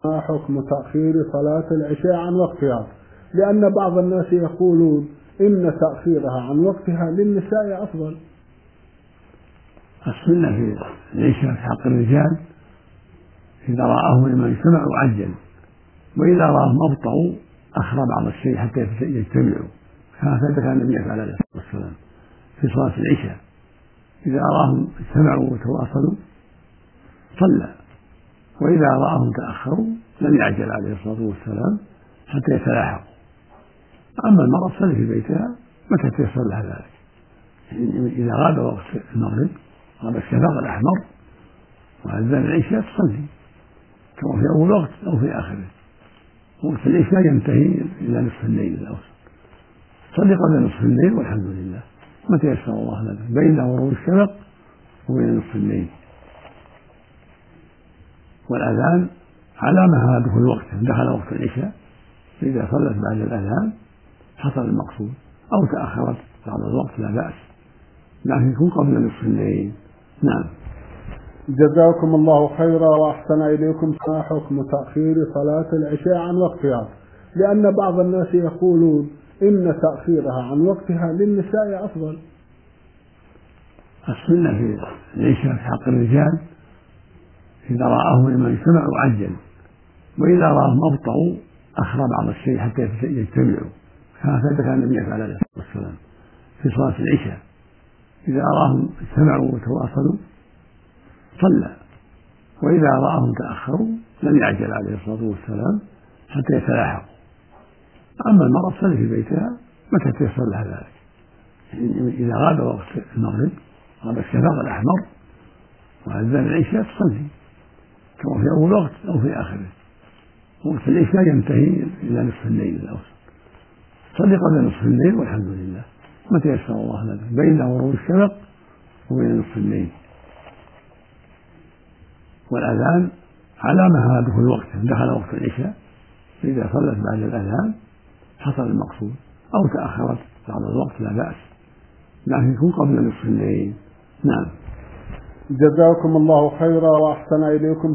ما حكم تأخير صلاة العشاء عن وقتها؟ لأن بعض الناس يقولون إن تأخيرها عن وقتها للنساء أفضل. السنة في العشاء في حق الرجال إذا رآه الإمام سمعوا عجل، وإذا رآهم أبطأوا أخر بعض الشيء حتى يجتمعوا، هكذا كان النبي عليه الصلاة والسلام في صلاة العشاء، إذا أراهم اجتمعوا وتواصلوا صلى، وإذا رآهم تأخروا لم يعجل عليه الصلاة والسلام حتى يتلاحقوا. أما المرأة تصلي في بيتها متى تيسر لها ذلك، إذا غاب وقت المغرب غاب الشفق الأحمر وأذن العشاء تصلي كما في أول وقت أو في آخره. وقت العشاء ينتهي إلى نصف الليل الأوسط، صلي قبل نصف الليل والحمد لله متى يسر الله لك بين غروب الشفق وبين نصف الليل. والأذان علامة دخول وقت، دخل وقت العشاء، فإذا صلت بعد الأذان حصل المقصود، أو تأخرت بعض الوقت لا بأس، لكن يكون قبل نصف الليل. نعم. جزاكم الله خيرا وأحسن إليكم. ما حكم تأخير صلاة العشاء عن وقتها؟ لأن بعض الناس يقولون إن تأخيرها عن وقتها للنساء أفضل. السنة في العشاء في حق الرجال إذا رآه الإمام سمعوا عجل، وإذا رآهم أبطأوا أخر بعض الشيء حتى يجتمعوا، هكذا كان النبي عليه الصلاة والسلام في صلاة العشاء، إذا أراهم اجتمعوا وتواصلوا صلى، وإذا رآهم تأخروا لم يعجل عليه الصلاة والسلام حتى يتلاحقوا. أما المرأة تصلي في بيتها متى تيسر لها ذلك، إذا غاب وقت المغرب غاب الشفق الأحمر وأذن العشاء تصلي كما في أول وقت أو في آخره. وقت العشاء ينتهي إلى نصف الليل الأوسط، صلي قبل نصف الليل والحمد لله متى يسر الله لك بين غروب الشفق وبين نصف الليل. والأذان علامة دخول وقت، دخل وقت العشاء، فإذا صلت بعد الأذان حصل المقصود، أو تأخرت بعض الوقت لا بأس، لكن يكون قبل نصف الليل. نعم. جزاكم الله خيرا وأحسن إليكم.